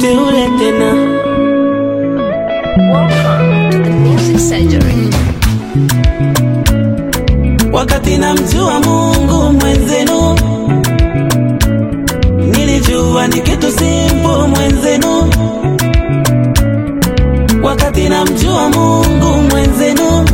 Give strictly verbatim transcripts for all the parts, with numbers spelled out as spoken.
mteule tena. Welcome to the Music Surgery. Wakati namjua Mungu mwenzenu, nilijua ni kitu simple mwenzenu. Wakati namjua Mungu mwenzenu,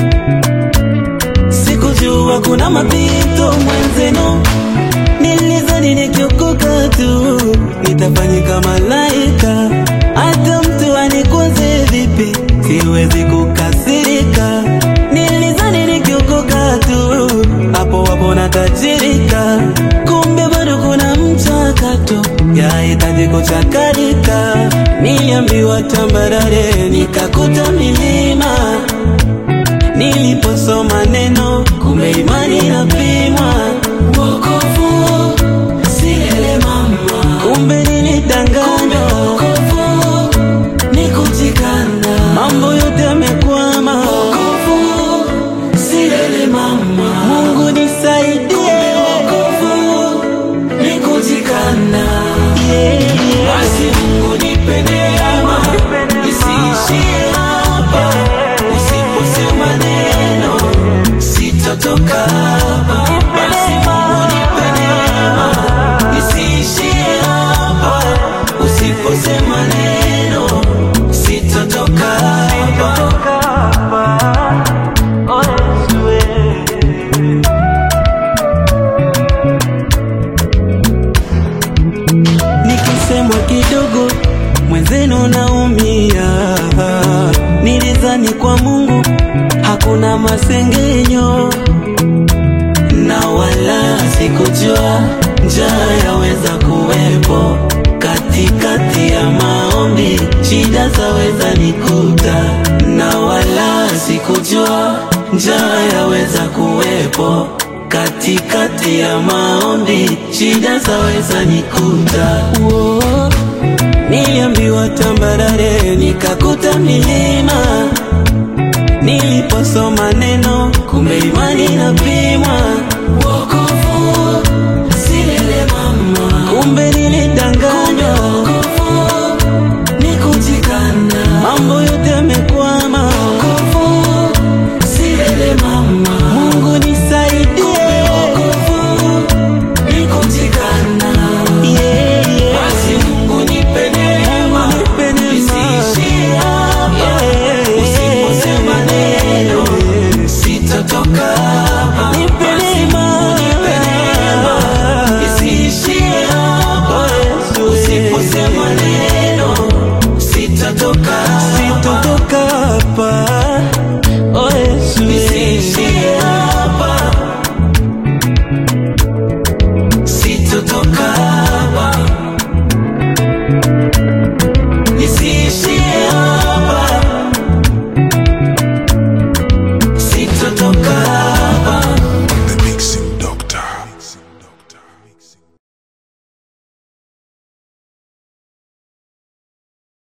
sikujua kuna mapito mwenzenu. Nilizani nikiokoka tu nitafanyika malaika, hata mtu anikwaze vipi siwezi kukasirika. Nilizani nikiokoka tu hapo hapo natajirika, kumbe bado kuna mchakato yahitaji kuchakarika. Niliambiwa tambarare nikakuta milima, niliposoma neno kumbe imani inapimwa. Wokovu si ele mama, kumbe nilidanganywa. Wokovu ni kujikana, mambo yote yamekwama. Wokovu si ele mama, Mungu nisaidie. Wokovu ni kujikana, yeah, yeah. Basi Mungu nipe neema isiishie hapa, usiposema neno sitatoka hapa. Basi Mungu nipe neema isiishie hapa, usiposema neno sitatoka hapa. Oh Yesu, nikisemwa kidogo mwenzenu naumia. Nilizani kwa Mungu hakuna masengenyo, na wala sikujua njaa yaweza kuwepo katikati ya maombi, shida zaweza nikuta. Na wala sikujua njaa yaweza kuwepo katikati ya maombi, shida zaweza nikuta. Uo, niliambiwa tambarare nikakuta milima, niliposoma neno kumbe imani inapimwa. Wokovu si ele mama, kumbe nilidanganywa. Wokovu ni kujikana, mambo yote yamekwama. Wokovu si ele mama, Mungu nisaidie. Wokovu ni kujikana, yeah, yeah. Basi Mungu nipe neema isiishie hapa, usiposema neno sitatoka hapa. Basi Mungu nipe neema isiishie hapa, usiposema neno sitatoka hapa.